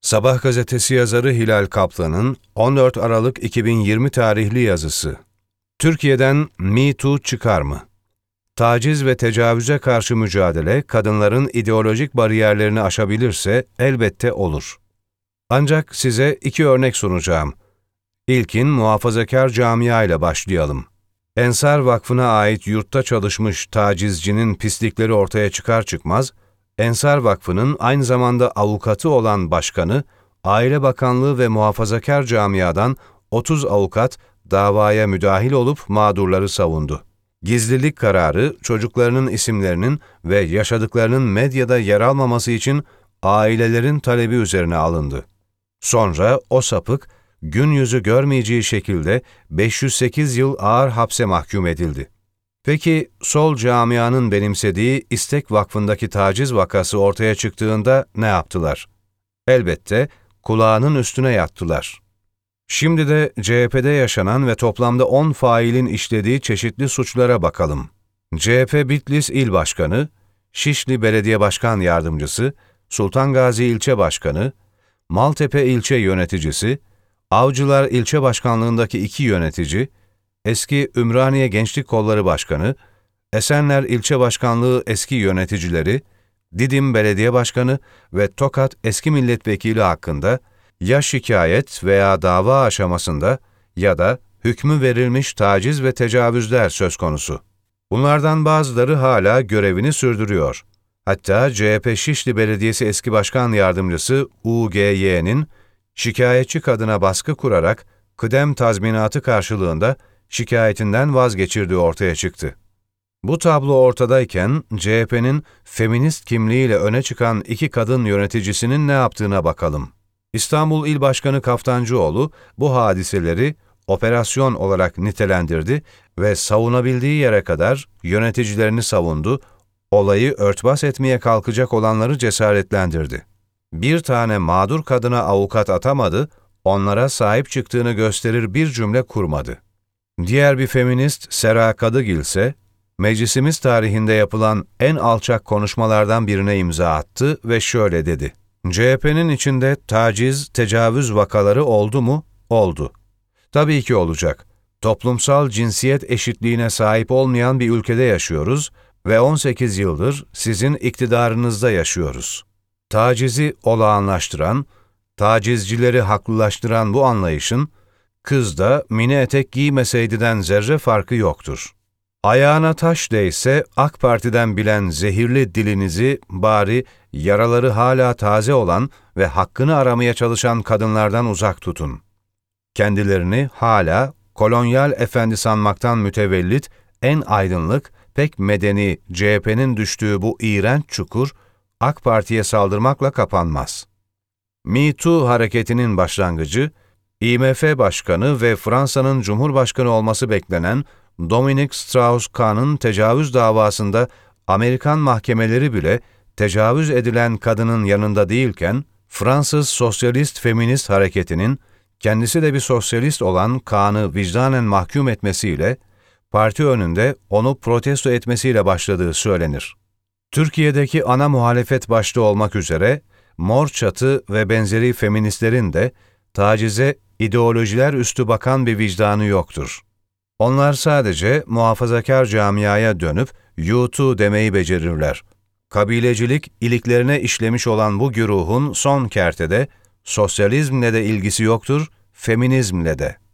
Sabah gazetesi yazarı Hilal Kaplan'ın 14 Aralık 2020 tarihli yazısı. Türkiye'den Me Too çıkar mı? Taciz ve tecavüze karşı mücadele, kadınların ideolojik bariyerlerini aşabilirse elbette olur. Ancak size 2 örnek sunacağım. İlkin muhafazakar camia ile başlayalım. Ensar Vakfı'na ait yurtta çalışmış tacizcinin pislikleri ortaya çıkar çıkmaz, Ensar Vakfı'nın aynı zamanda avukatı olan başkanı, Aile Bakanlığı ve muhafazakar camiadan 30 avukat davaya müdahil olup mağdurları savundu. Gizlilik kararı, çocuklarının isimlerinin ve yaşadıklarının medyada yer almaması için ailelerin talebi üzerine alındı. Sonra o sapık, gün yüzü görmeyeceği şekilde 508 yıl ağır hapse mahkum edildi. Peki sol camianın benimsediği İstek Vakfı'ndaki taciz vakası ortaya çıktığında ne yaptılar? Elbette kulağının üstüne yattılar. Şimdi de CHP'de yaşanan ve toplamda 10 failin işlediği çeşitli suçlara bakalım. CHP Bitlis İl Başkanı, Şişli Belediye Başkan Yardımcısı, Sultan Gazi İlçe Başkanı, Maltepe İlçe Yöneticisi, Avcılar İlçe Başkanlığındaki 2 yönetici, eski Ümraniye Gençlik Kolları Başkanı, Esenler İlçe Başkanlığı eski yöneticileri, Didim Belediye Başkanı ve Tokat eski milletvekili hakkında ya şikayet veya dava aşamasında ya da hükmü verilmiş taciz ve tecavüzler söz konusu. Bunlardan bazıları hala görevini sürdürüyor. Hatta CHP Şişli Belediyesi eski başkan yardımcısı UGY'nin şikayetçi kadına baskı kurarak kıdem tazminatı karşılığında şikayetinden vazgeçirdiği ortaya çıktı. Bu tablo ortadayken CHP'nin feminist kimliğiyle öne çıkan 2 kadın yöneticisinin ne yaptığına bakalım. İstanbul İl Başkanı Kaftancıoğlu bu hadiseleri operasyon olarak nitelendirdi ve savunabildiği yere kadar yöneticilerini savundu, olayı örtbas etmeye kalkacak olanları cesaretlendirdi. Bir tane mağdur kadına avukat atamadı, onlara sahip çıktığını gösterir bir cümle kurmadı. Diğer bir feminist Sera Kadıgil ise, meclisimiz tarihinde yapılan en alçak konuşmalardan birine imza attı ve şöyle dedi. CHP'nin içinde taciz, tecavüz vakaları oldu mu? Oldu. Tabii ki olacak. Toplumsal cinsiyet eşitliğine sahip olmayan bir ülkede yaşıyoruz ve 18 yıldır sizin iktidarınızda yaşıyoruz. Tacizi olağanlaştıran, tacizcileri haklılaştıran bu anlayışın, kız da mini etek giymeseydiden zerre farkı yoktur. Ayağına taş değse AK Parti'den bilen zehirli dilinizi bari yaraları hala taze olan ve hakkını aramaya çalışan kadınlardan uzak tutun. Kendilerini hala kolonyal efendi sanmaktan mütevellit en aydınlık, pek medeni CHP'nin düştüğü bu iğrenç çukur AK Parti'ye saldırmakla kapanmaz. Me Too hareketinin başlangıcı, IMF Başkanı ve Fransa'nın Cumhurbaşkanı olması beklenen Dominique Strauss-Kahn'ın tecavüz davasında Amerikan mahkemeleri bile tecavüz edilen kadının yanında değilken, Fransız Sosyalist Feminist Hareketi'nin kendisi de bir sosyalist olan Kahn'ı vicdanen mahkum etmesiyle, parti önünde onu protesto etmesiyle başladığı söylenir. Türkiye'deki ana muhalefet başta olmak üzere, Mor Çatı ve benzeri feministlerin de tacize ideolojiler üstü bakan bir vicdanı yoktur. Onlar sadece muhafazakar camiaya dönüp "yutu" demeyi becerirler. Kabilecilik iliklerine işlemiş olan bu güruhun son kertede sosyalizmle de ilgisi yoktur, feminizmle de.